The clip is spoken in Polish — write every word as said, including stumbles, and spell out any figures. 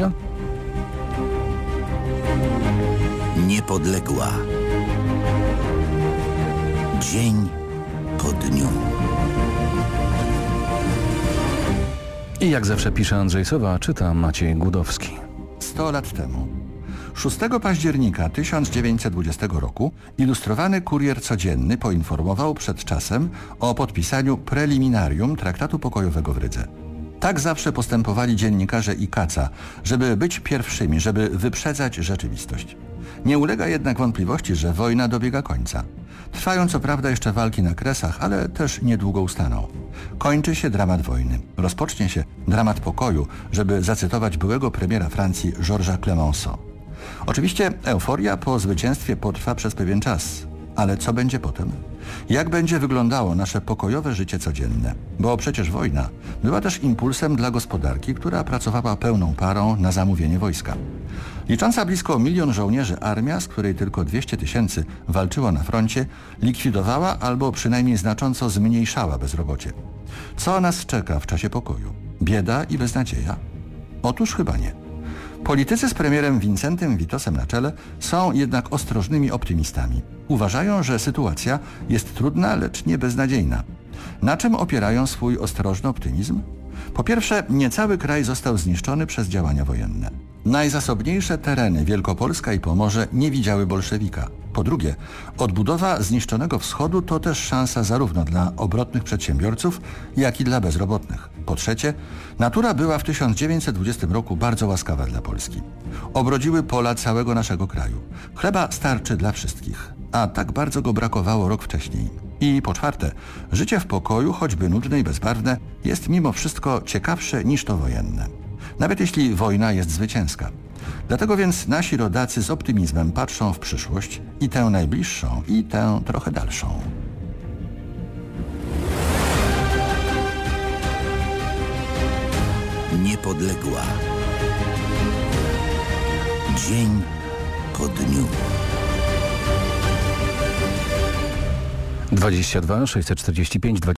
historia? Niepodległa. Dzień po dniu. I jak zawsze pisze Andrzej Sowa, czyta Maciej Gudowski. Sto lat temu, szóstego października tysiąc dziewięćset dwudziestego roku, ilustrowany Kurier Codzienny poinformował przed czasem o podpisaniu preliminarium traktatu pokojowego w Rydze. Tak zawsze postępowali dziennikarze i kaca, żeby być pierwszymi, żeby wyprzedzać rzeczywistość. Nie ulega jednak wątpliwości, że wojna dobiega końca. Trwają co prawda jeszcze walki na Kresach, ale też niedługo ustaną. Kończy się dramat wojny. Rozpocznie się dramat pokoju, żeby zacytować byłego premiera Francji Georgesa Clemenceau. Oczywiście euforia po zwycięstwie potrwa przez pewien czas. Ale co będzie potem? Jak będzie wyglądało nasze pokojowe życie codzienne? Bo przecież wojna była też impulsem dla gospodarki, która pracowała pełną parą na zamówienie wojska. Licząca blisko milion żołnierzy armia, z której tylko dwieście tysięcy walczyło na froncie, likwidowała albo przynajmniej znacząco zmniejszała bezrobocie. Co nas czeka w czasie pokoju? Bieda i beznadzieja? Otóż chyba nie. Politycy z premierem Wincentym Witosem na czele są jednak ostrożnymi optymistami. Uważają, że sytuacja jest trudna, lecz nie beznadziejna. Na czym opierają swój ostrożny optymizm? Po pierwsze, nie cały kraj został zniszczony przez działania wojenne. Najzasobniejsze tereny Wielkopolska i Pomorze nie widziały bolszewika. Po drugie, odbudowa zniszczonego wschodu to też szansa zarówno dla obrotnych przedsiębiorców, jak i dla bezrobotnych. Po trzecie, natura była w tysiąc dziewięćset dwudziestym roku bardzo łaskawa dla Polski. Obrodziły pola całego naszego kraju. Chleba starczy dla wszystkich, a tak bardzo go brakowało rok wcześniej. I po czwarte, życie w pokoju, choćby nudne i bezbarwne, jest mimo wszystko ciekawsze niż to wojenne. Nawet jeśli wojna jest zwycięska. Dlatego więc nasi rodacy z optymizmem patrzą w przyszłość, i tę najbliższą, i tę trochę dalszą. Niepodległa. Dzień po dniu. dwadzieścia dwa sześćset czterdzieści pięć